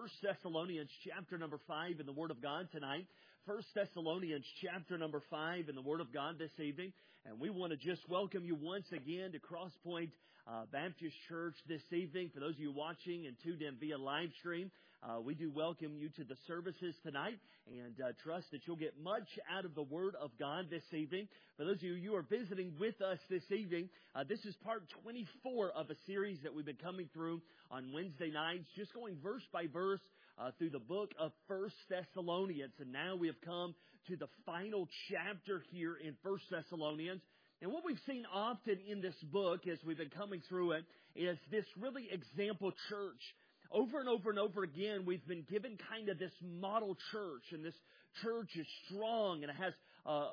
1 Thessalonians chapter number 5 in the Word of God tonight. 1 Thessalonians chapter number 5 in the Word of God this evening. And we want to just welcome you once again to Crosspoint Baptist Church this evening. For those of you watching and tuned in via live stream, we do welcome you to the services tonight and trust that you'll get much out of the Word of God this evening. For those of you who are visiting with us this evening, this is part 24 of a series that we've been coming through on Wednesday nights, just going verse by verse through the book of 1 Thessalonians. And now we have come to the final chapter here in 1 Thessalonians. And what we've seen often in this book as we've been coming through it is this really example church. Over and over and over again, we've been given kind of this model church, and this church is strong, and it has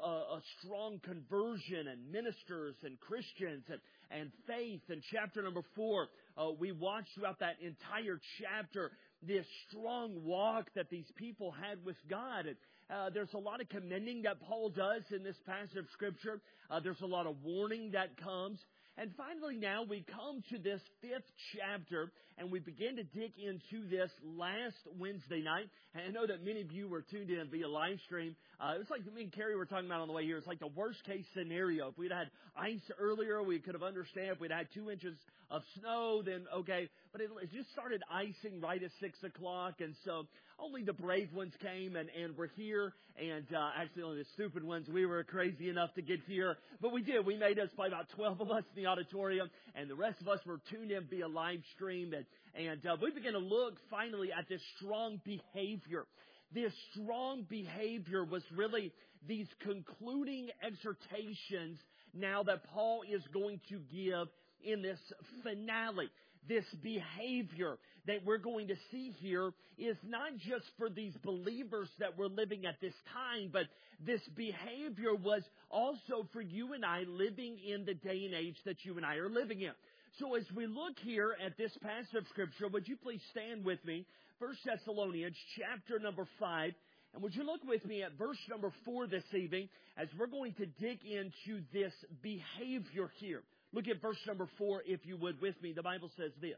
a strong conversion and ministers and Christians and faith. In chapter number 4, we watched throughout that entire chapter this strong walk that these people had with God. And there's a lot of commending that Paul does in this passage of Scripture. There's a lot of warning that comes. And finally now we come to this 5th chapter and we begin to dig into this last Wednesday night. And I know that many of you were tuned in via live stream. It was like me and Carrie were talking about on the way here. It's like the worst case scenario. If we'd had ice earlier, we could have understood. If we'd had 2 inches of snow, then okay. But it just started icing right at 6 o'clock. And so only the brave ones came and were here. And actually only the stupid ones, we were crazy enough to get here. But we did. We made us probably about 12 of us in the auditorium. And the rest of us were tuned in via live stream. And we began to look finally at this strong behavior. This strong behavior was really these concluding exhortations now that Paul is going to give in this finale. This behavior that we're going to see here is not just for these believers that were living at this time, but this behavior was also for you and I living in the day and age that you and I are living in. So as we look here at this passage of Scripture, would you please stand with me? 1 Thessalonians chapter number 5. And would you look with me at verse number 4 this evening as we're going to dig into this behavior here. Look at verse number 4, if you would, with me. The Bible says this.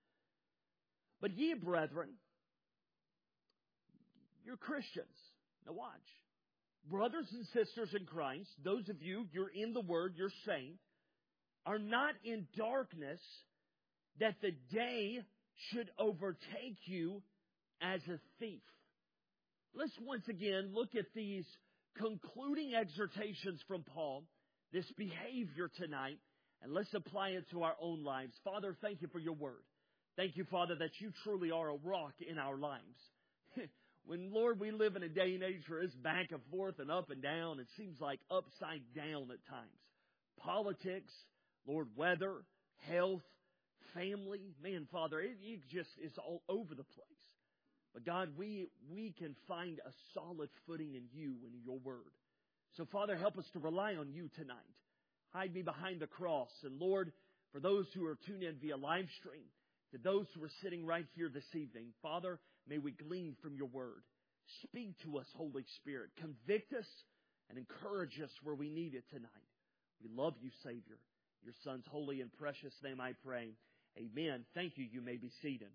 But ye, brethren, you're Christians. Now watch. Brothers and sisters in Christ, those of you, you're in the Word, you're saved, are not in darkness, that the day should overtake you as a thief. Let's once again look at these concluding exhortations from Paul, this behavior tonight, and let's apply it to our own lives. Father, thank you for your word. Thank you, Father, that you truly are a rock in our lives. When, Lord, we live in a day and age where it's back and forth and up and down, it seems like upside down at times. Politics, Lord, weather, health, family. Man, Father, it just is all over the place. But God, we can find a solid footing in you and in your word. So, Father, help us to rely on you tonight. Hide me behind the cross. And Lord, for those who are tuned in via live stream, to those who are sitting right here this evening, Father, may we glean from your word. Speak to us, Holy Spirit. Convict us and encourage us where we need it tonight. We love you, Savior. Your Son's holy and precious name I pray. Amen. Thank you. You may be seated.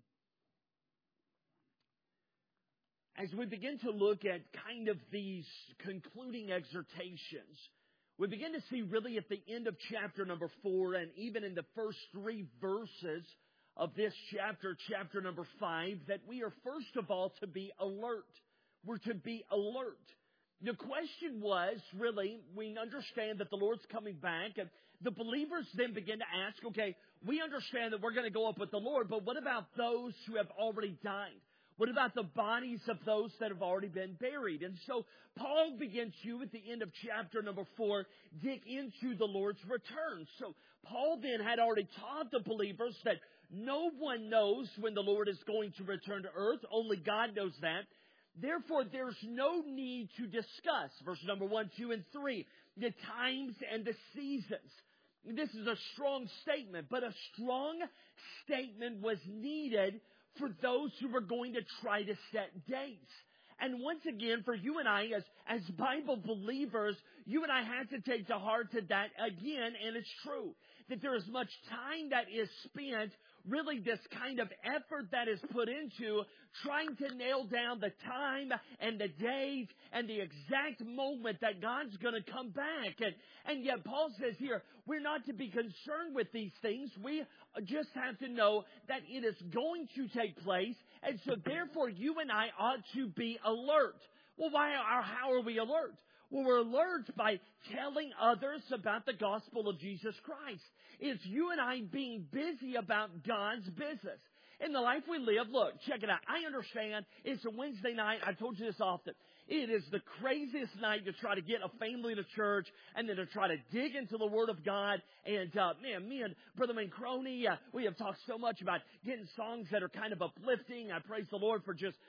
As we begin to look at kind of these concluding exhortations, we begin to see really at the end of chapter number 4 and even in the first 3 verses of this chapter, chapter number 5, that we are first of all to be alert. We're to be alert. The question was really, we understand that the Lord's coming back, and the believers then begin to ask, okay, we understand that we're going to go up with the Lord, but what about those who have already died? What about the bodies of those that have already been buried? And so Paul begins to, at the end of chapter number 4, dig into the Lord's return. So Paul then had already taught the believers that no one knows when the Lord is going to return to earth. Only God knows that. Therefore, there's no need to discuss, verse number 1, 2, and 3, the times and the seasons. This is a strong statement, but a strong statement was needed for those who were going to try to set dates. And once again, for you and I, as Bible believers, you and I have to take to heart to that again, and it's true, that there is much time that is spent really this kind of effort that is put into trying to nail down the time and the date and the exact moment that God's going to come back. And yet Paul says here, we're not to be concerned with these things. We just have to know that it is going to take place. And so therefore you and I ought to be alert. Well, how are we alert? Well, we're alert by telling others about the gospel of Jesus Christ. It's you and I being busy about God's business. In the life we live, look, check it out. I understand it's a Wednesday night. I've told you this often. It is the craziest night to try to get a family to church and then to try to dig into the Word of God. And, me and Brother Mancroni, we have talked so much about getting songs that are kind of uplifting. I praise the Lord for just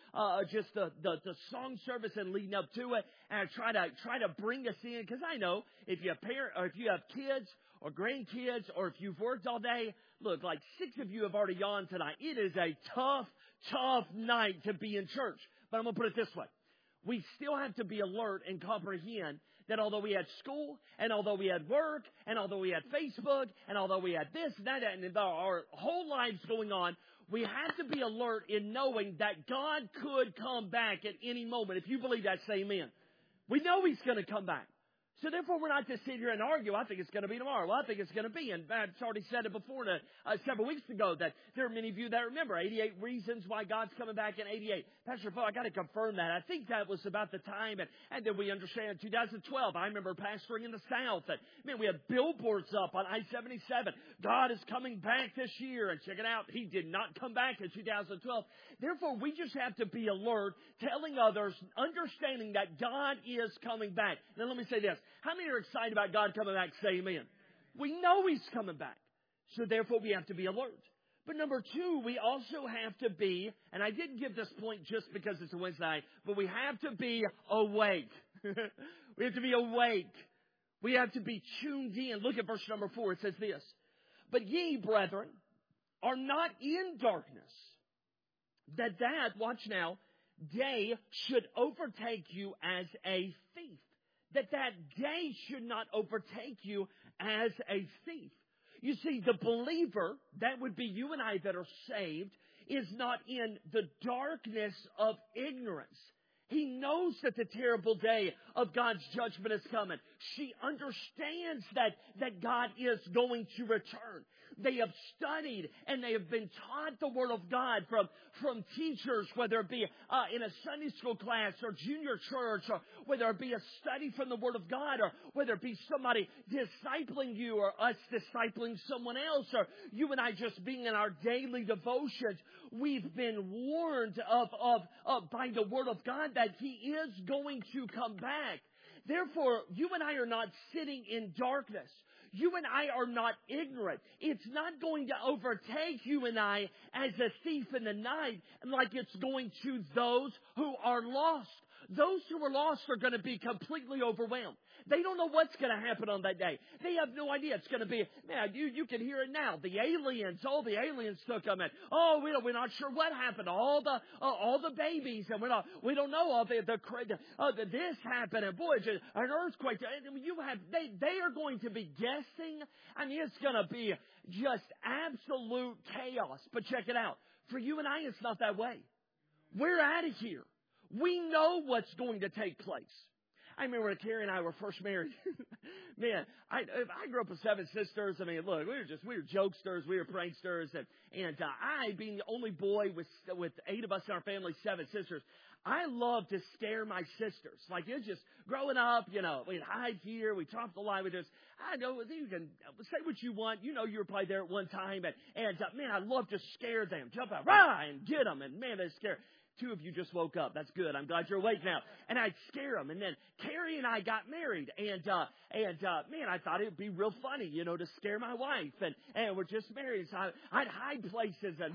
the song service and leading up to it. And I try to bring us in, because I know if you have parent or if you have kids or grandkids or if you've worked all day, look, like 6 of you have already yawned tonight. It is a tough night to be in church. But I'm going to put it this way. We still have to be alert and comprehend that although we had school, and although we had work, and although we had Facebook, and although we had this, that, and our whole lives going on, we have to be alert in knowing that God could come back at any moment. If you believe that, say amen. We know He's going to come back. So therefore, we're not to sit here and argue, I think it's going to be tomorrow. Well, I think it's going to be. And I've already said it before several weeks ago that there are many of you that remember 88 reasons why God's coming back in 88. Pastor Phil, I got to confirm that. I think that was about the time. And then we understand 2012. I remember pastoring in the South. And, we had billboards up on I-77. God is coming back this year. And check it out. He did not come back in 2012. Therefore, we just have to be alert, telling others, understanding that God is coming back. Now, let me say this. How many are excited about God coming back? Say amen. We know He's coming back. So therefore we have to be alert. But number 2, we also have to be, and I didn't give this point just because it's a Wednesday night, but we have to be awake. We have to be awake. We have to be tuned in. Look at verse number 4. It says this. But ye, brethren, are not in darkness, that, watch now, day should overtake you as a thief. That day should not overtake you as a thief. You see, the believer, that would be you and I that are saved, is not in the darkness of ignorance. He knows that the terrible day of God's judgment is coming. She understands that God is going to return. They have studied and they have been taught the Word of God from teachers, whether it be in a Sunday school class or junior church, or whether it be a study from the Word of God, or whether it be somebody discipling you or us discipling someone else, or you and I just being in our daily devotions. We've been warned by the Word of God that He is going to come back. Therefore, you and I are not sitting in darkness. You and I are not ignorant. It's not going to overtake you and I as a thief in the night like it's going to those who are lost. Those who are lost are going to be completely overwhelmed. They don't know what's going to happen on that day. They have no idea. It's going to be, man, you can hear it now. The aliens took them, and we're not sure what happened. All the babies, and we don't know all this happened, and boy, just an earthquake. They are going to be guessing. I mean, it's going to be just absolute chaos. But check it out. For you and I, it's not that way. We're out of here. We know what's going to take place. I remember when Carrie and I were first married. Man, I grew up with 7 sisters. I mean, look, we were jokesters, we were pranksters, and I, being the only boy with 8 of us in our family, 7 sisters, I loved to scare my sisters. Like, it was just growing up, we'd hide here, we'd talk the lie with us. I know you can say what you want. You were probably there at one time, and man, I loved to scare them, jump out, rah, and get them, and man, they're scared. 2 of you just woke up. That's good. I'm glad you're awake now. And I'd scare them. And then Carrie and I got married. And man, I thought it would be real funny, to scare my wife. And we're just married. So I'd hide places and, And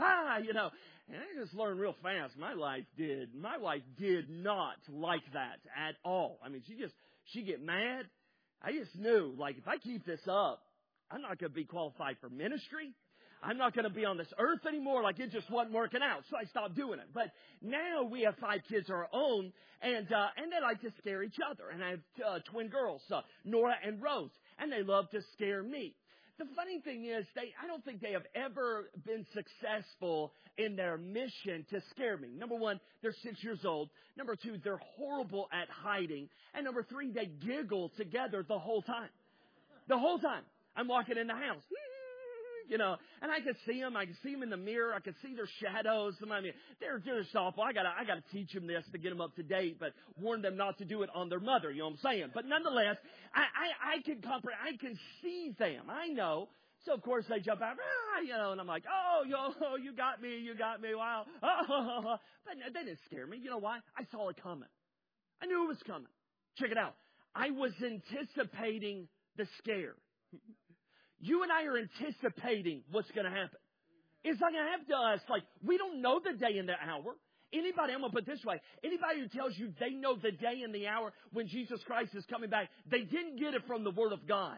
I just learned real fast. My wife did not like that at all. I mean, she'd get mad. I just knew, like, if I keep this up, I'm not going to be qualified for ministry. I'm not going to be on this earth anymore. Like, it just wasn't working out. So I stopped doing it. But now we have 5 kids of our own, and they like to scare each other. And I have twin girls, Nora and Rose, and they love to scare me. The funny thing is, I don't think they have ever been successful in their mission to scare me. Number one, they're 6 years old. Number two, they're horrible at hiding. And number three, they giggle together the whole time. The whole time. I'm walking in the house. And I can see them. I can see them in the mirror. I can see their shadows. I mean, they're just awful. I gotta teach them this to get them up to date, but warn them not to do it on their mother. You know what I'm saying? But nonetheless, I can comprehend. I can see them. I know. So of course they jump out, and I'm like, you got me, wow. But they didn't scare me. You know why? I saw it coming. I knew it was coming. Check it out. I was anticipating the scare. You and I are anticipating what's going to happen. It's not going to happen to us. Like, we don't know the day and the hour. Anybody, I'm going to put it this way. Anybody who tells you they know the day and the hour when Jesus Christ is coming back, they didn't get it from the Word of God.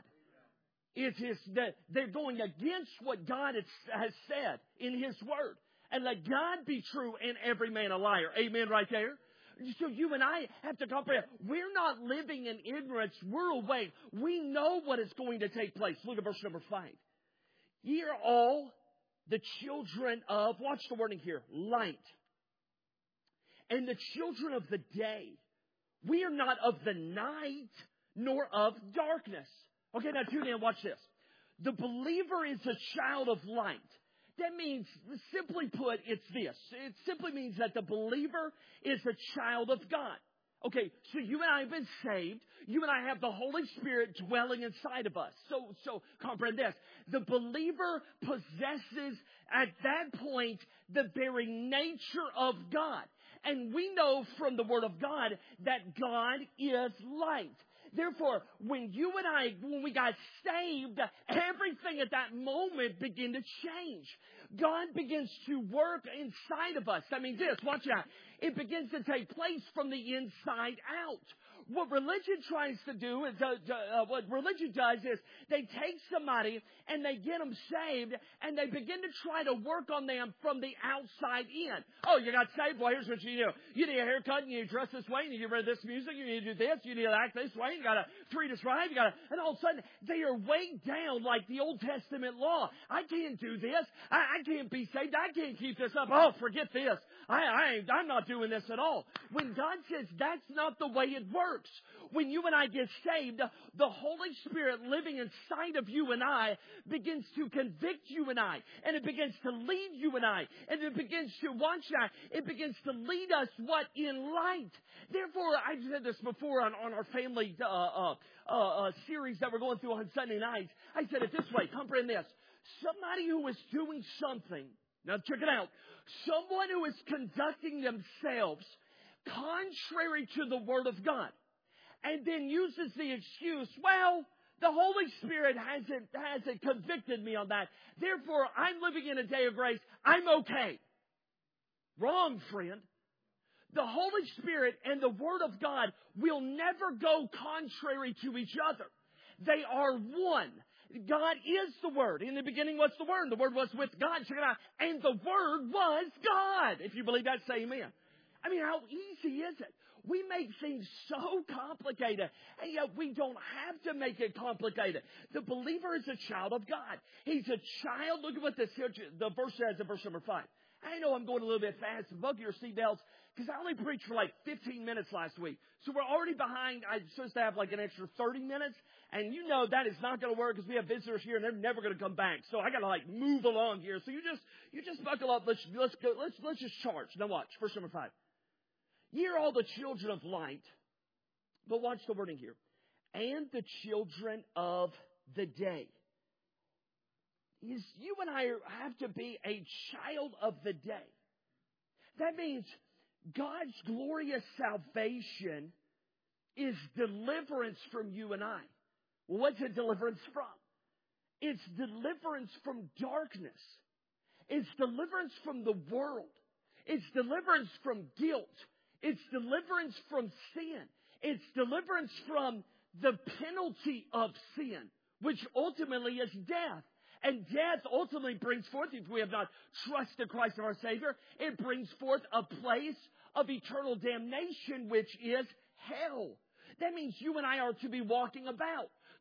They're going against what God has said in His Word. And let God be true and every man a liar. Amen right there. So you and I have to comprehend. We're not living in ignorance. We're awake. We know what is going to take place. Look at verse number 5. Ye are all the children of, watch the wording here, light. And the children of the day. We are not of the night, nor of darkness. Okay, now tune in, watch this. The believer is a child of light. That means, simply put, it's this. It simply means that the believer is a child of God. Okay, so you and I have been saved. You and I have the Holy Spirit dwelling inside of us. So comprehend this. The believer possesses, at that point, the very nature of God. And we know from the Word of God that God is light. Therefore, when we got saved, everything at that moment began to change. God begins to work inside of us. That means this, watch out. It begins to take place from the inside out. What religion tries to do, what religion does is they take somebody and they get them saved and they begin to try to work on them from the outside in. Oh, you got saved? Well, here's what you do. You need a haircut and you need to dress this way and you need to read this music. You need to do this. You need to act this way. You got to treat us right. And all of a sudden they are weighed down like the Old Testament law. I can't do this. I can't be saved. I can't keep this up. Oh, forget this. I'm not doing this at all. When God says that's not the way it works. When you and I get saved, the Holy Spirit living inside of you and I begins to convict you and I. And it begins to lead you and I. And it begins to, watch that, it begins to lead us what? In light. Therefore, I've said this before on our family series that we're going through on Sunday nights. I said it this way, comprehend this. Somebody who is doing something, now check it out, someone who is conducting themselves contrary to the Word of God. And then uses the excuse, well, the Holy Spirit hasn't convicted me on that. Therefore, I'm living in a day of grace. I'm okay. Wrong, friend. The Holy Spirit and the Word of God will never go contrary to each other. They are one. God is the Word. In the beginning, what's the Word? The Word was with God. Check it out. And the Word was God. If you believe that, say amen. I mean, how easy is it? We make things so complicated, and yet we don't have to make it complicated. The believer is a child of God. He's a child. Look at what the verse says in verse number 5. I know I'm going a little bit fast. Buckle your seatbelts, because I only preached for like 15 minutes last week. So we're already behind. I'm supposed to have like an extra 30 minutes, and you know that is not going to work because we have visitors here, and they're never going to come back. So I got to like move along here. So you just buckle up. Let's go. Let's just charge. Now watch. Verse number 5. Ye are all the children of light, but watch the wording here, and the children of the day. You and I have to be a child of the day. That means God's glorious salvation is deliverance from you and I. Well, what's it deliverance from? It's deliverance from darkness. It's deliverance from the world. It's deliverance from guilt. It's deliverance from sin. It's deliverance from the penalty of sin, which ultimately is death. And death ultimately brings forth, if we have not trusted Christ our Savior, it brings forth a place of eternal damnation, which is hell. That means you and I are to be walking about,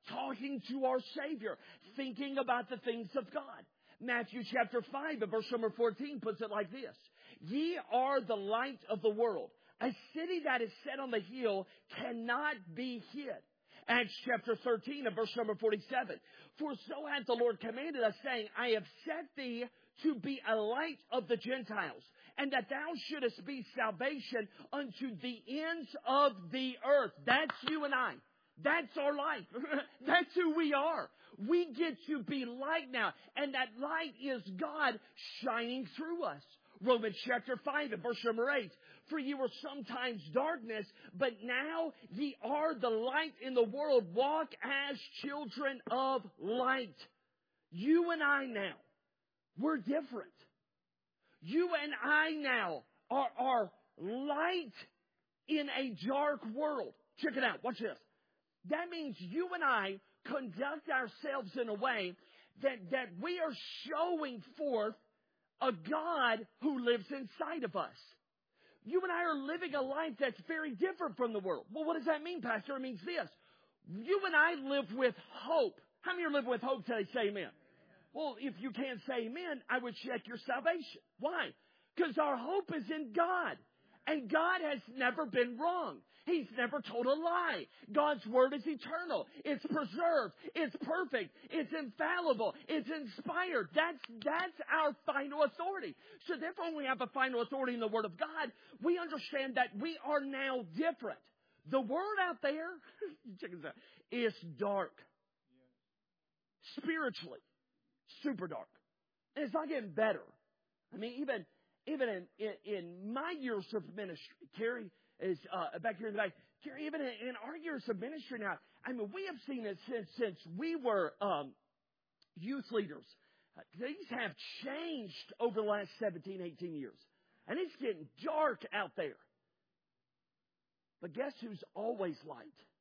talking to our Savior, thinking about the things of God. Matthew chapter 5 and verse number 14 puts it like this. Ye are the light of the world. A city that is set on the hill cannot be hid. Acts chapter 13 and verse number 47. For so hath the Lord commanded us, saying, I have set thee to be a light of the Gentiles, and that thou shouldest be salvation unto the ends of the earth. That's you and I. That's our life. That's who we are. We get to be light now, and that light is God shining through us. Romans chapter 5 and verse number 8. For ye were sometimes darkness, but now ye are the light in the world. Walk as children of light. You and I now, we're different. You and I now are light in a dark world. Check it out. Watch this. That means you and I conduct ourselves in a way that we are showing forth a God who lives inside of us. You and I are living a life that's very different from the world. Well, what does that mean, Pastor? It means this. You and I live with hope. How many are living with hope today? Say amen. Well, if you can't say amen, I would check your salvation. Why? Because our hope is in God. And God has never been wrong. He's never told a lie. God's Word is eternal. It's preserved. It's perfect. It's infallible. It's inspired. That's our final authority. So therefore, when we have a final authority in the Word of God, we understand that we are now different. The world out there, check this out, is dark. Spiritually, super dark. And it's not getting better. I mean, even in my years of ministry, Carrie is back here in the back. Carrie, even in our years of ministry now, I mean, we have seen it since we were youth leaders. Things have changed over the last 17, 18 years. And it's getting dark out there. But guess who's always light?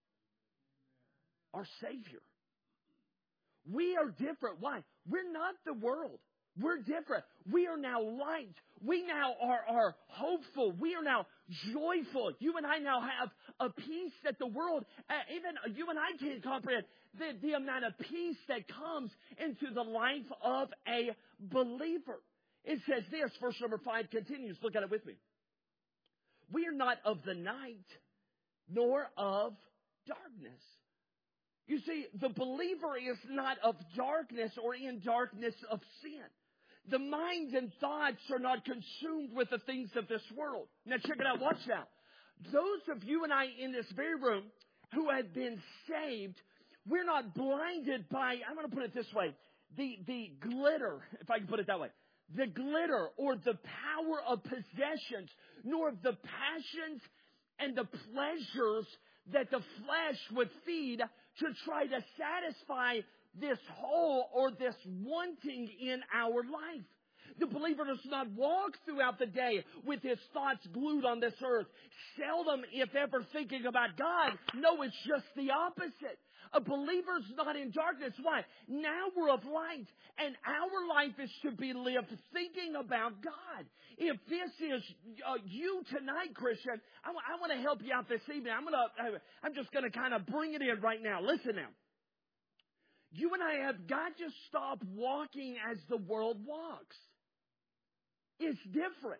Our Savior. We are different. Why? We're not the world. We're different. We are now light. We now are hopeful. We are now joyful. You and I now have a peace that the world, even you and I can't comprehend the amount of peace that comes into the life of a believer. It says this, verse number 5 continues. Look at it with me. We are not of the night, nor of darkness. You see, the believer is not of darkness or in darkness of sin. The minds and thoughts are not consumed with the things of this world. Now check it out. Watch now. Those of you and I in this very room who have been saved, we're not blinded by, I'm going to put it this way, the glitter, if I can put it that way. The glitter or the power of possessions, nor the passions and the pleasures that the flesh would feed to try to satisfy this hole or this wanting in our life. The believer does not walk throughout the day with his thoughts glued on this earth, seldom, if ever, thinking about God. No, it's just the opposite. A believer's not in darkness. Why? Now we're of light, and our life is to be lived thinking about God. If this is you tonight, Christian, I want to help you out this evening. I'm just going to kind of bring it in right now. Listen now. You and I have got to stop walking as the world walks. It's different.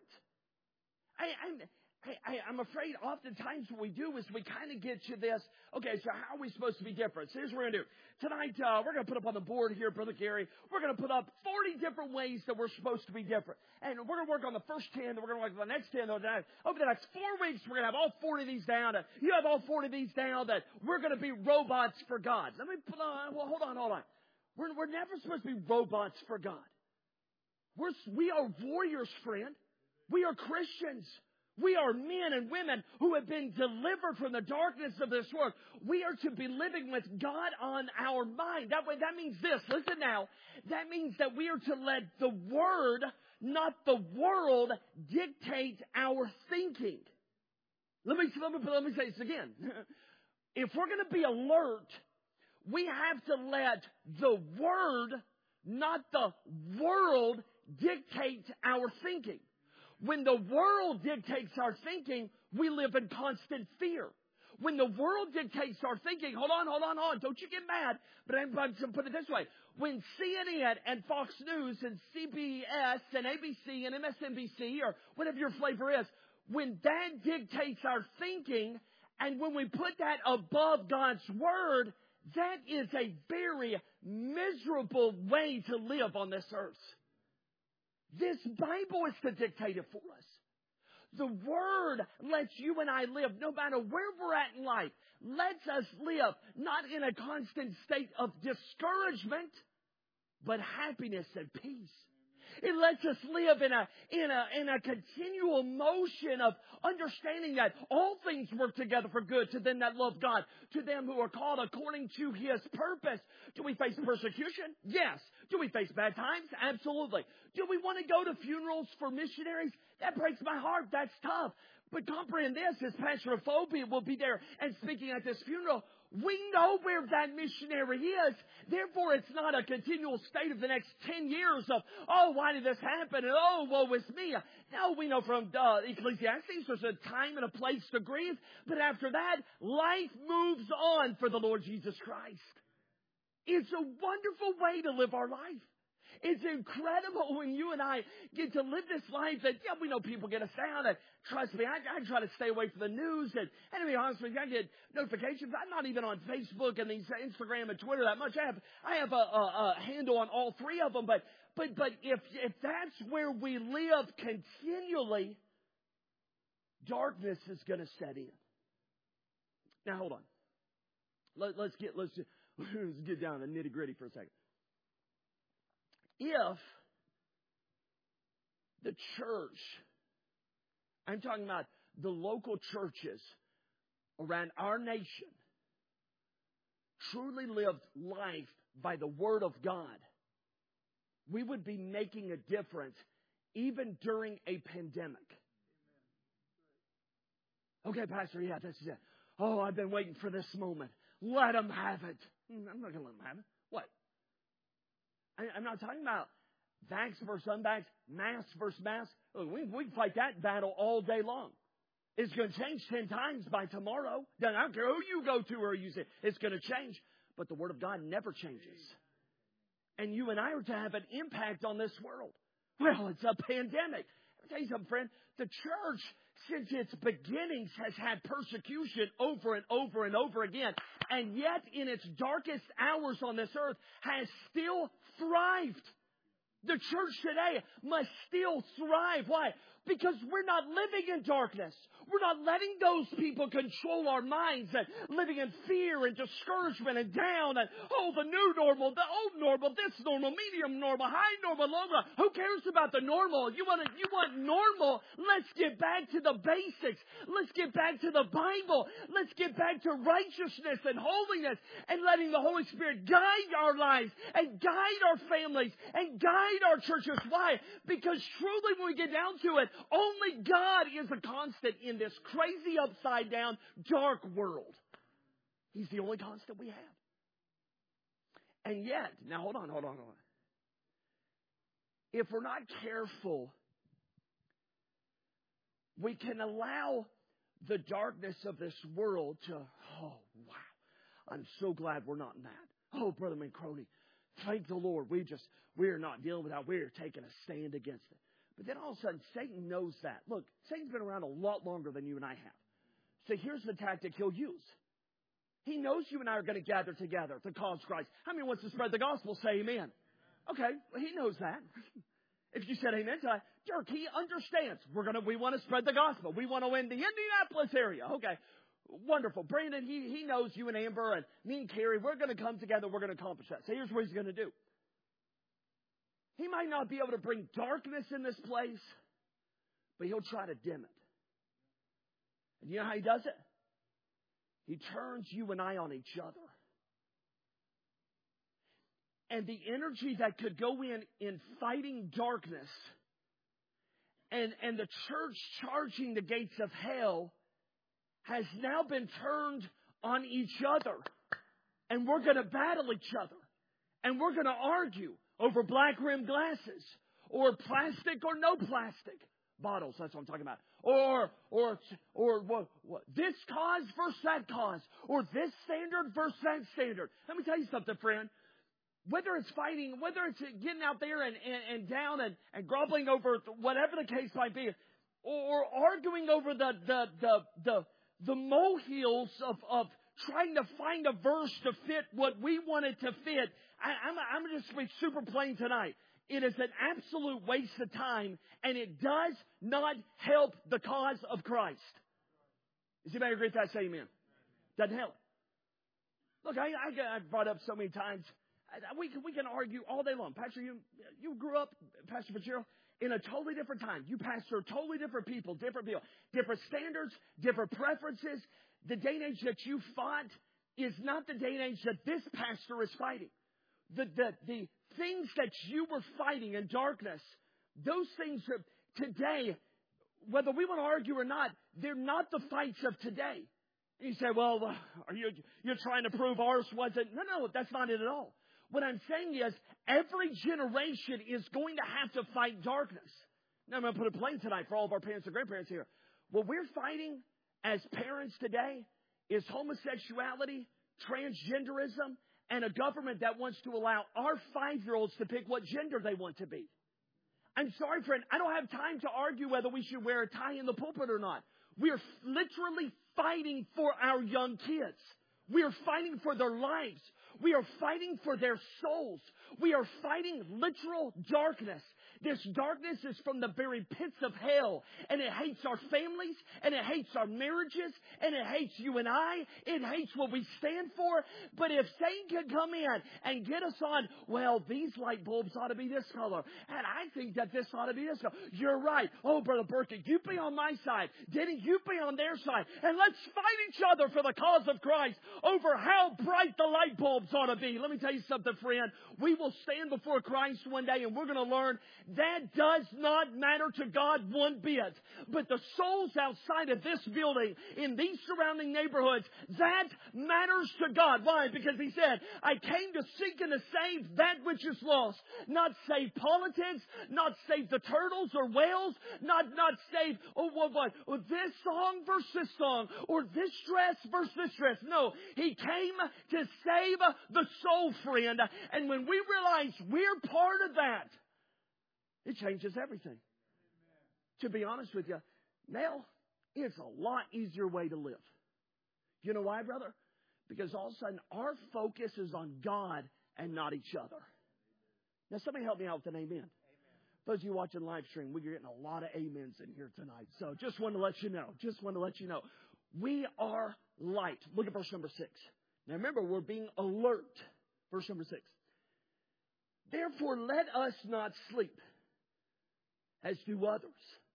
I'm afraid oftentimes what we do is we kind of get to this, okay, so how are we supposed to be different? So here's what we're going to do. Tonight, we're going to put up on the board here, Brother Gary, we're going to put up 40 different ways that we're supposed to be different. And we're going to work on the first 10, then we're going to work on the next 10. Over the next 4 weeks, we're going to have all 40 of these down. You have all 40 of these down that we're going to be robots for God. Let me put on, well, hold on. We're never supposed to be robots for God. We are warriors, friend. We are Christians. We are men and women who have been delivered from the darkness of this world. We are to be living with God on our mind. That means this. Listen now. That means that we are to let the Word, not the world, dictate our thinking. Let me say this again. If we're going to be alert, we have to let the Word, not the world, dictate our thinking. When the world dictates our thinking, we live in constant fear. When the world dictates our thinking, hold on, don't you get mad, but I'm going to put it this way. When CNN and Fox News and CBS and ABC and MSNBC or whatever your flavor is, when that dictates our thinking and when we put that above God's Word, that is a very miserable way to live on this earth. This Bible is to dictate it for us. The Word lets you and I live no matter where we're at in life. Lets us live not in a constant state of discouragement, but happiness and peace. It lets us live in a continual motion of understanding that all things work together for good to them that love God, to them who are called according to His purpose. Do we face persecution? Yes. Do we face bad times? Absolutely. Do we want to go to funerals for missionaries? That breaks my heart. That's tough. But comprehend this, as Pastor Phobia will be there and speaking at this funeral, we know where that missionary is. Therefore, it's not a continual state of the next 10 years of, oh, why did this happen? And oh, woe is me. No, we know from Ecclesiastes there's a time and a place to grieve. But after that, life moves on for the Lord Jesus Christ. It's a wonderful way to live our life. It's incredible when you and I get to live this life that, yeah, we know people get us down. And trust me, I try to stay away from the news. And to be honest with you, I get notifications. I'm not even on Facebook and Instagram and Twitter that much. I have a handle on all three of them. But if that's where we live continually, darkness is going to set in. Now, hold on. Let's get down to the nitty gritty for a second. If the church, I'm talking about the local churches around our nation, truly lived life by the Word of God, we would be making a difference even during a pandemic. Okay, Pastor, yeah, that's it. Oh, I've been waiting for this moment. Let them have it. I'm not going to let them have it. What? I'm not talking about vax versus unvax, mask versus mask. Look, we can fight that battle all day long. It's going to change 10 times by tomorrow. I don't care who you go to or you say. It's going to change. But the Word of God never changes. And you and I are to have an impact on this world. Well, it's a pandemic. Let me tell you something, friend. The church, since its beginnings, has had persecution over and over and over again. And yet, in its darkest hours on this earth, has still thrived. The church today must still thrive. Why? Because we're not living in darkness. We're not letting those people control our minds and living in fear and discouragement and down and, oh, the new normal, the old normal, this normal, medium normal, high normal, low normal. Who cares about the normal? You want normal? Let's get back to the basics. Let's get back to the Bible. Let's get back to righteousness and holiness and letting the Holy Spirit guide our lives and guide our families and guide our churches. Why? Because truly when we get down to it, only God is a constant in this crazy, upside down, dark world. He's the only constant we have. And yet, now hold on. If we're not careful, we can allow the darkness of this world to, oh, wow, I'm so glad we're not in that. Oh, Brother Mancroni, thank the Lord. We are not dealing with that. We are taking a stand against it. But then all of a sudden, Satan knows that. Look, Satan's been around a lot longer than you and I have. So here's the tactic he'll use. He knows you and I are going to gather together to cause Christ. How many wants to spread the gospel? Say amen. Okay, well, he knows that. If you said amen to that, Dirk, he understands. We want to spread the gospel. We want to win the Indianapolis area. Okay, wonderful. Brandon, he knows you and Amber and me and Carrie. We're going to come together. We're going to accomplish that. So here's what he's going to do. He might not be able to bring darkness in this place, but he'll try to dim it. And you know how he does it? He turns you and I on each other. And the energy that could go in fighting darkness and the church charging the gates of hell has now been turned on each other. And we're going to battle each other. And we're going to argue over black rimmed glasses or plastic or no plastic. bottles. That's what I'm talking about. Or what, this cause versus that cause. Or this standard versus that standard. Let me tell you something, friend. Whether it's fighting, whether it's getting out there and down and groveling over whatever the case might be, or arguing over the molehills of trying to find a verse to fit what we want it to fit. I'm just going to be super plain tonight. It is an absolute waste of time, and it does not help the cause of Christ. Does anybody agree with that? Say amen. Doesn't help. Look, I've brought up so many times. We can argue all day long. Pastor, you grew up, Pastor Fitzgerald, in a totally different time. You pastor totally different people, different standards, different preferences. The day and age that you fought is not the day and age that this pastor is fighting. The things that you were fighting in darkness, those things today, whether we want to argue or not, they're not the fights of today. And you say, well, you're trying to prove ours wasn't. No, that's not it at all. What I'm saying is every generation is going to have to fight darkness. Now, I'm going to put it plain tonight for all of our parents and grandparents here. What we're fighting as parents today is homosexuality, transgenderism, and a government that wants to allow our 5-year-olds to pick what gender they want to be. I'm sorry, friend, I don't have time to argue whether we should wear a tie in the pulpit or not. We are literally fighting for our young kids. We are fighting for their lives. We are fighting for their souls. We are fighting literal darkness. This darkness is from the very pits of hell. And it hates our families. And it hates our marriages. And it hates you and I. It hates what we stand for. But if Satan can come in and get us on, well, these light bulbs ought to be this color. And I think that this ought to be this color. You're right. Oh, Brother Burkett, you be on my side. Denny, you be on their side. And let's fight each other for the cause of Christ over how bright the light bulbs ought to be. Let me tell you something, friend. We will stand before Christ one day and we're going to learn that does not matter to God one bit. But the souls outside of this building, in these surrounding neighborhoods, that matters to God. Why? Because He said, I came to seek and to save that which is lost. Not save politics, not save the turtles or whales, not save, this song versus this song, or this dress versus this dress. No, He came to save the soul, friend. And when we realize we're part of that, it changes everything. To be honest with you, now it's a lot easier way to live. You know why, brother? Because all of a sudden our focus is on God and not each other. Now somebody help me out with an amen. Those of you watching live stream, we're getting a lot of amens in here tonight. So just want to let you know. We are light. Look at verse number 6. Now remember, we're being alert. Verse number 6. Therefore, let us not sleep as do others,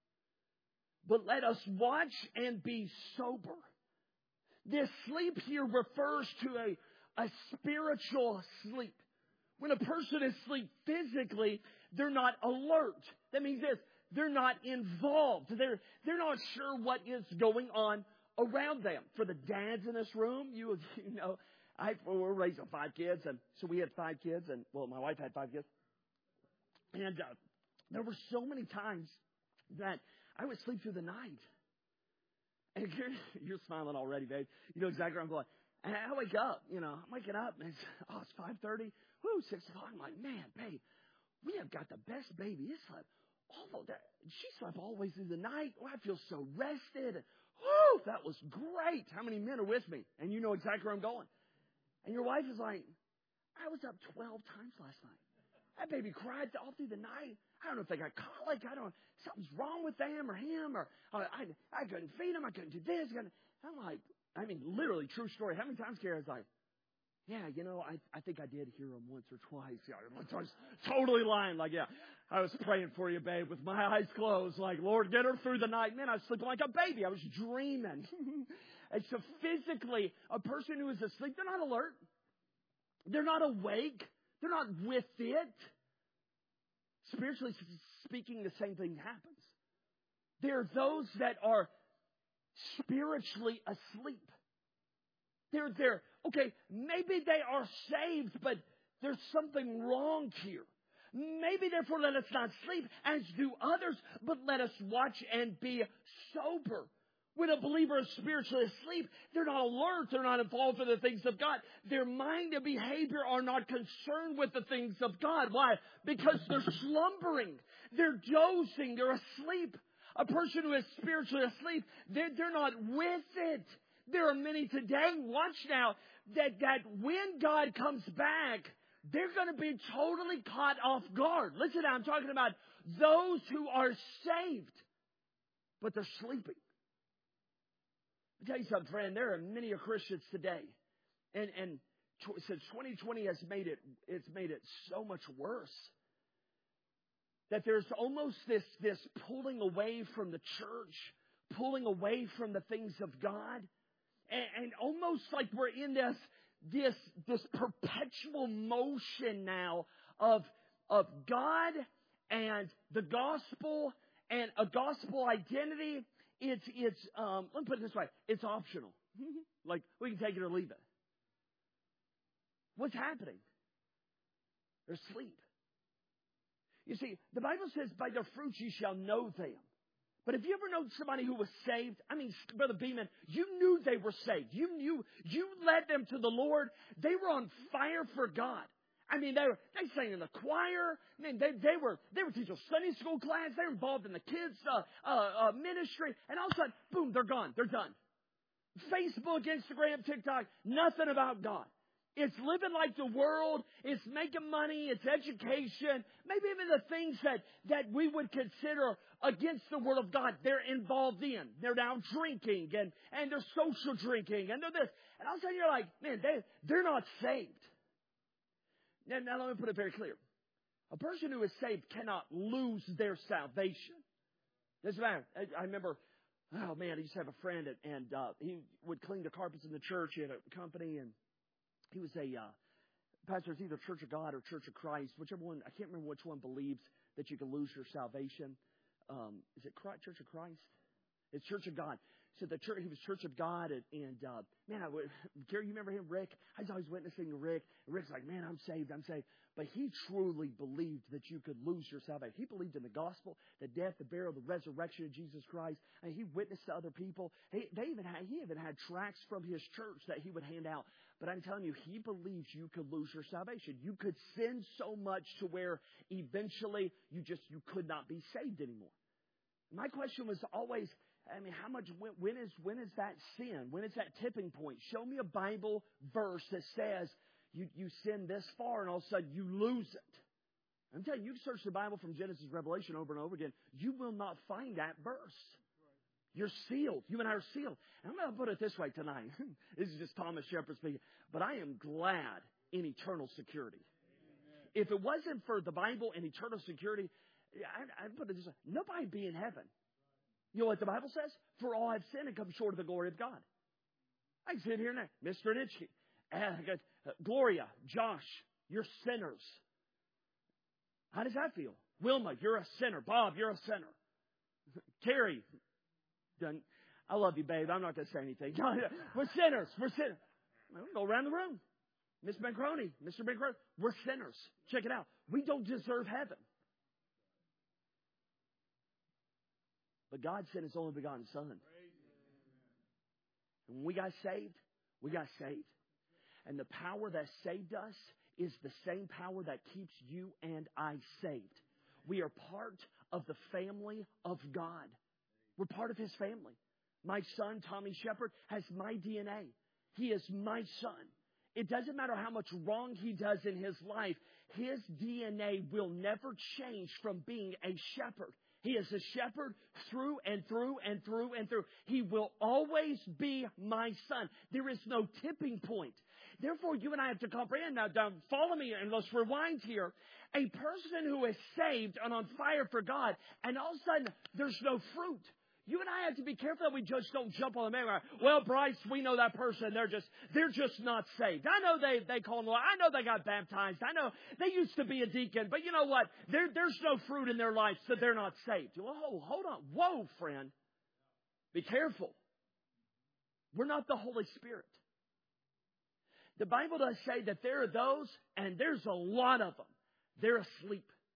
but let us watch and be sober. This sleep here refers to a spiritual sleep. When a person is asleep physically, they're not alert. That means this: they're not involved. They're not sure what is going on around them. For the dads in this room, you know, we're raising 5 kids, and so we had 5 kids, and my wife had 5 kids, and there were so many times that I would sleep through the night. And you're smiling already, babe. You know exactly where I'm going. And I wake up, I'm waking up, and it's 5:30, 6 o'clock. I'm like, man, babe, we have got the best baby. It slept she slept all the way through the night. Oh, I feel so rested. That was great. How many men are with me? And you know exactly where I'm going. And your wife is like, I was up 12 times last night. That baby cried all through the night. I don't know if they got colic. Something's wrong with them or him. Or I couldn't feed him. I couldn't do this. I'm like, literally, true story. How many times Kara's like, yeah, I think I did hear him once or twice. Yeah, I was totally lying. Like, yeah, I was praying for you, babe, with my eyes closed. Like, Lord, get her through the night. Man, I was sleeping like a baby. I was dreaming. And so physically, a person who is asleep, they're not alert. They're not awake. They're not with it. Spiritually speaking, the same thing happens. There are those that are spiritually asleep. Okay, maybe they are saved, but there's something wrong here. Maybe therefore let us not sleep as do others, but let us watch and be sober. When a believer is spiritually asleep, they're not alert, they're not involved in the things of God. Their mind and behavior are not concerned with the things of God. Why? Because they're slumbering, they're dozing, they're asleep. A person who is spiritually asleep, they're not with it. There are many today, watch now, that when God comes back, they're going to be totally caught off guard. Listen, I'm talking about those who are saved, but they're sleeping. I'll tell you something, friend. There are many Christians today, and since 2020 has made it so much worse, that there's almost this pulling away from the church, pulling away from the things of God, and almost like we're in this perpetual motion now of God and the gospel and a gospel identity. It's let me put it this way, it's optional. Like, we can take it or leave it. What's happening? They're asleep. You see, the Bible says, by their fruits ye shall know them. But have you ever known somebody who was saved? I mean, Brother Beeman, you knew they were saved. You led them to the Lord. They were on fire for God. I mean, they sang in the choir. I mean, they were teaching Sunday school class. They were involved in the kids' ministry. And all of a sudden, boom, they're gone. They're done. Facebook, Instagram, TikTok, nothing about God. It's living like the world. It's making money. It's education. Maybe even the things that we would consider against the Word of God, they're involved in. They're now drinking and they're social drinking and they're this. And all of a sudden you're like, man, they're not saved. Now let me put it very clear. A person who is saved cannot lose their salvation. Doesn't matter. I remember, oh man, I used to have a friend and he would clean the carpets in the church. He had a company and he was a pastor. It's either Church of God or Church of Christ, whichever one. I can't remember which one believes that you can lose your salvation. Is it Church of Christ? It's Church of God. So he was Church of God, and man, Gary, you remember him, Rick? I was always witnessing to Rick. And Rick's like, man, I'm saved. But he truly believed that you could lose your salvation. He believed in the gospel, the death, the burial, the resurrection of Jesus Christ. And he witnessed to other people. He even had tracts from his church that he would hand out. But I'm telling you, he believes you could lose your salvation. You could sin so much to where eventually you could not be saved anymore. My question was always, how much, when is that sin? When is that tipping point? Show me a Bible verse that says you sin this far and all of a sudden you lose it. I'm telling you, you search the Bible from Genesis to Revelation over and over again, you will not find that verse. You're sealed. You and I are sealed. And I'm going to put it this way tonight. This is just Thomas Shepard speaking. But I am glad in eternal security. Amen. If it wasn't for the Bible and eternal security, I put it this way, nobody'd be in heaven. You know what the Bible says? For all have sinned and come short of the glory of God. I can sit here now. Mr. Nitschke, Gloria, Josh, you're sinners. How does that feel? Wilma, you're a sinner. Bob, you're a sinner. Carrie, done. I love you, babe. I'm not going to say anything. We're sinners. We're sinners. We'll go around the room. Miss Bencrony, Mr. Bencrony, we're sinners. Check it out. We don't deserve heaven. But God sent His only begotten Son. And when we got saved, we got saved. And the power that saved us is the same power that keeps you and I saved. We are part of the family of God. We're part of His family. My son, Tommy Shepard, has my DNA. He is my son. It doesn't matter how much wrong he does in his life. His DNA will never change from being a shepherd. He is a shepherd through and through and through and through. He will always be my son. There is no tipping point. Therefore, you and I have to comprehend. Now, follow me and let's rewind here. A person who is saved and on fire for God, and all of a sudden, there's no fruit. You and I have to be careful that we just don't jump on the bandwagon. Well, Bryce, we know that person. They're just not saved. I know they call them. I know they got baptized. I know they used to be a deacon. But you know what? There's no fruit in their life, so they're not saved. Whoa, hold on. Whoa, friend. Be careful. We're not the Holy Spirit. The Bible does say that there are those, and there's a lot of them. They're asleep.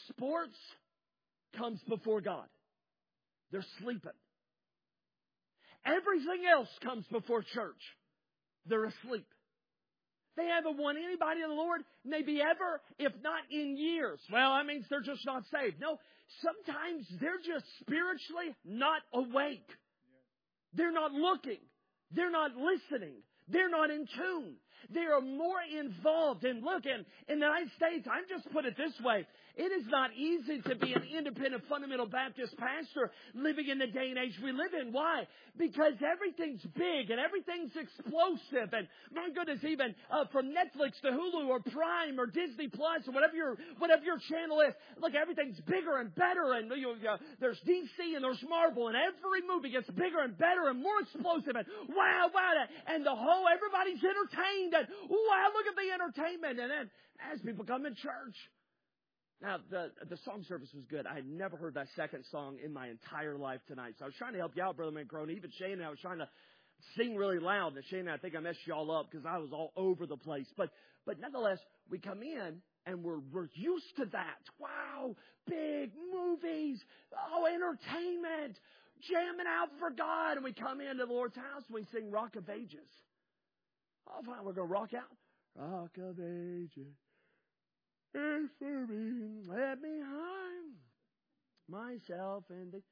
Sports comes before God. They're sleeping. Everything else comes before church. They're asleep. They haven't won anybody in the Lord, maybe ever, if not in years. Well, that means they're just not saved. No, sometimes they're just spiritually not awake. They're not looking. They're not listening. They're not in tune. They are more involved. And look, in the United States, I'm just put it this way. It is not easy to be an independent fundamental Baptist pastor living in the day and age we live in. Why? Because everything's big and everything's explosive. And my goodness, even from Netflix to Hulu or Prime or Disney Plus or whatever your channel is, look, everything's bigger and better. And there's DC and there's Marvel, and every movie gets bigger and better and more explosive. And wow, and everybody's entertained. And wow, look at the entertainment. And then as people come in church. Now, the song service was good. I had never heard that second song in my entire life tonight. So I was trying to help you out, Brother Mancrone. Even Shane and I was trying to sing really loud. And Shane and I think I messed y'all up because I was all over the place. But nonetheless, we come in and we're used to that. Wow, big movies, entertainment, jamming out for God. And we come into the Lord's house and we sing Rock of Ages. Oh, fine, we're going to rock out. Rock of Ages. It's for me, let me hide myself in the...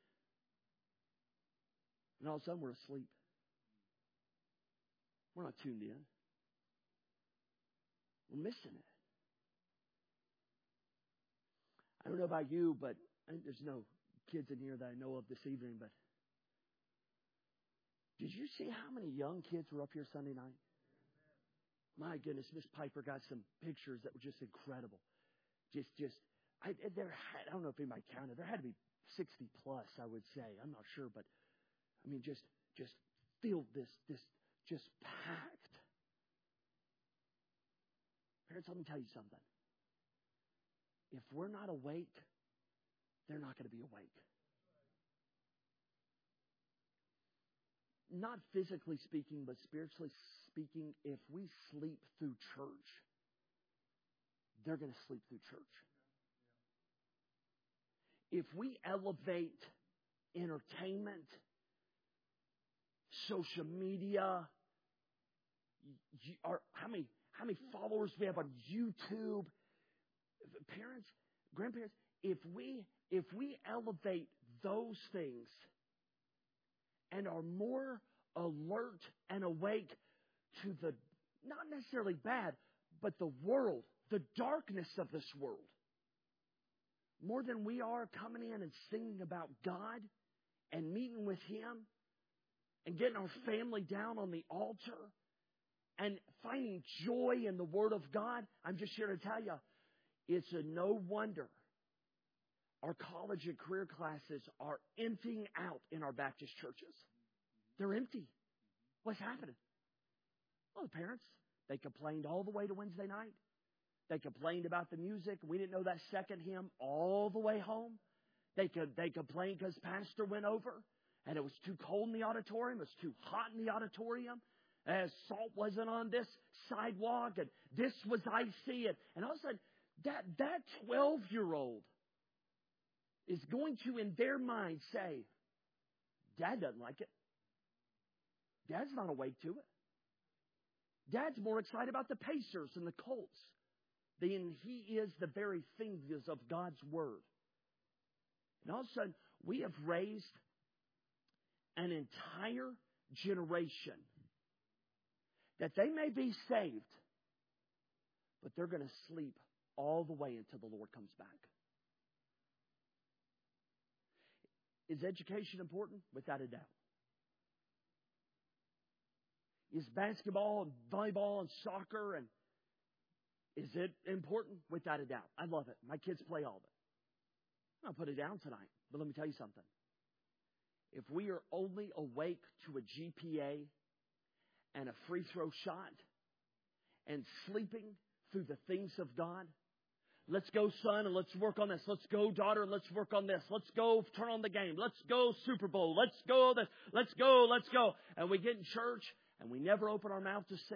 And all of a sudden we're asleep. We're not tuned in. We're missing it. I don't know about you, but there's no kids in here that I know of this evening, but did you see how many young kids were up here Sunday night? My goodness, Miss Piper got some pictures that were just incredible. I don't know if anybody counted. There had to be 60 plus, I would say. I'm not sure, but I mean, just feel this just packed. Parents, let me tell you something. If we're not awake, they're not going to be awake. Not physically speaking, but spiritually speaking, if we sleep through church, they're going to sleep through church. If we elevate entertainment, social media, how many followers we have on YouTube, parents, grandparents, if we elevate those things and are more alert and awake to the, not necessarily bad, but the world, the darkness of this world, more than we are coming in and singing about God and meeting with Him and getting our family down on the altar and finding joy in the Word of God, I'm just here to tell you, it's a no wonder our college and career classes are emptying out in our Baptist churches. They're empty. What's happening? Well, the parents, they complained all the way to Wednesday night. They complained about the music. We didn't know that second hymn all the way home. They complained because pastor went over and it was too cold in the auditorium. It was too hot in the auditorium. As salt wasn't on this sidewalk and this was icy. And all of a sudden, that 12-year-old is going to, in their mind, say, Dad doesn't like it. Dad's not awake to it. Dad's more excited about the Pacers and the Colts than he is the very things of God's Word. And all of a sudden, we have raised an entire generation that they may be saved, but they're going to sleep all the way until the Lord comes back. Is education important? Without a doubt. Is basketball and volleyball and soccer and is it important? Without a doubt. I love it. My kids play all of it. I'll put it down tonight, but let me tell you something. If we are only awake to a GPA and a free throw shot and sleeping through the things of God, let's go, son, and let's work on this. Let's go, daughter, and let's work on this. Let's go turn on the game. Let's go Super Bowl. Let's go this. Let's go. And we get in church and we never open our mouth to sing.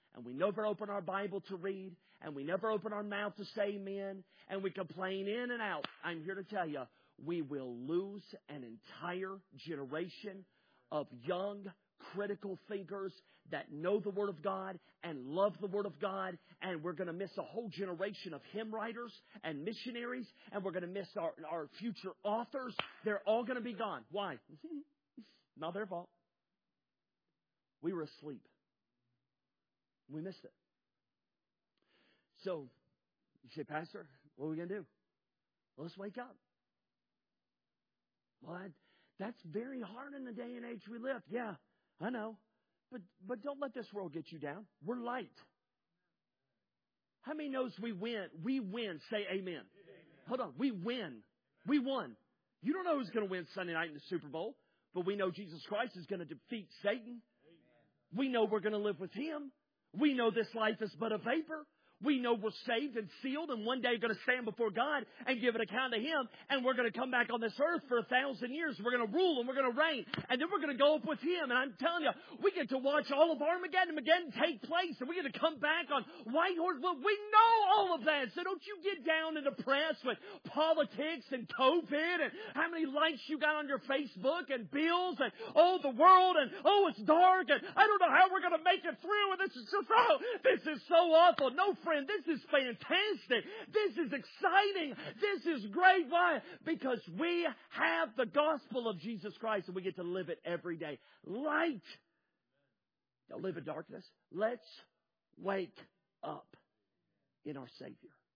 and we never open our Bible to read, and we never open our mouth to say amen, and we complain in and out, I'm here to tell you, we will lose an entire generation of young, critical thinkers that know the Word of God and love the Word of God, and we're going to miss a whole generation of hymn writers and missionaries, and we're going to miss our future authors. They're all going to be gone. Why? Not their fault. We were asleep. We missed it. So, you say, Pastor, what are we going to do? Well, let's wake up. Well, that's very hard in the day and age we live. Yeah, I know. But don't let this world get you down. We're light. How many knows we win? We win. Say amen. Amen. Hold on. We win. We won. You don't know who's going to win Sunday night in the Super Bowl, but we know Jesus Christ is going to defeat Satan. We know we're going to live with Him. We know this life is but a vapor. We know we're saved and sealed, and one day we're going to stand before God and give an account to Him, and we're going to come back on this earth for 1,000 years. We're going to rule, and we're going to reign, and then we're going to go up with Him. And I'm telling you, we get to watch all of Armageddon take place, and we get to come back on white horse. Well, we know all of that, so don't you get down and depressed with politics and COVID and how many likes you got on your Facebook and bills and, oh, the world, and, oh, it's dark, and I don't know how we're going to make it through, and this is so awful. No, friend, this is fantastic. This is exciting. This is great. Why? Because we have the gospel of Jesus Christ and we get to live it every day. Light. Don't live in darkness. Let's wake up in our Savior.